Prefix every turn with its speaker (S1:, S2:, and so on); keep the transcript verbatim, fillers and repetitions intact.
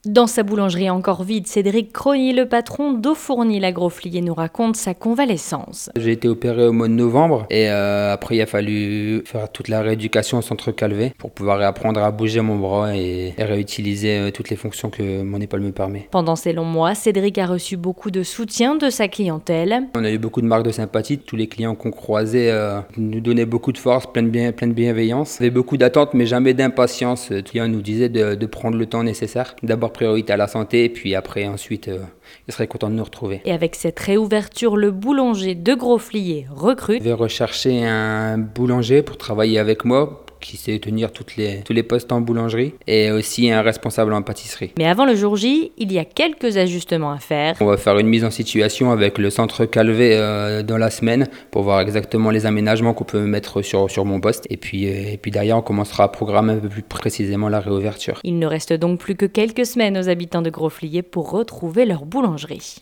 S1: Dans sa boulangerie encore vide, Cédric Crony, le patron d'Au-Fourni l'Agroflier, nous raconte sa convalescence.
S2: J'ai été opéré au mois de novembre et euh, après il a fallu faire toute la rééducation au centre Calvé pour pouvoir réapprendre à bouger mon bras et, et réutiliser euh, toutes les fonctions que mon épaule me permet.
S1: Pendant ces longs mois, Cédric a reçu beaucoup de soutien de sa clientèle.
S2: On a eu beaucoup de marques de sympathie, tous les clients qu'on croisait euh, nous donnaient beaucoup de force, plein de, bien, plein de bienveillance. Il y avait beaucoup d'attentes mais jamais d'impatience. Les clients nous disaient de, de prendre le temps nécessaire. D'abord priorité à la santé et puis après ensuite euh, ils seraient contents de nous retrouver.
S1: Et avec cette réouverture, le boulanger de Grosflier recrute.
S2: Je vais rechercher un boulanger pour travailler avec moi, qui sait tenir toutes les, tous les postes en boulangerie et aussi un responsable en pâtisserie.
S1: Mais avant le jour J, il y a quelques ajustements à faire.
S2: On va faire une mise en situation avec le centre Calvé euh, dans la semaine pour voir exactement les aménagements qu'on peut mettre sur, sur mon poste. Et puis, euh, et puis derrière, on commencera à programmer un peu plus précisément la réouverture.
S1: Il ne reste donc plus que quelques semaines aux habitants de Grosflier pour retrouver leur boulangerie.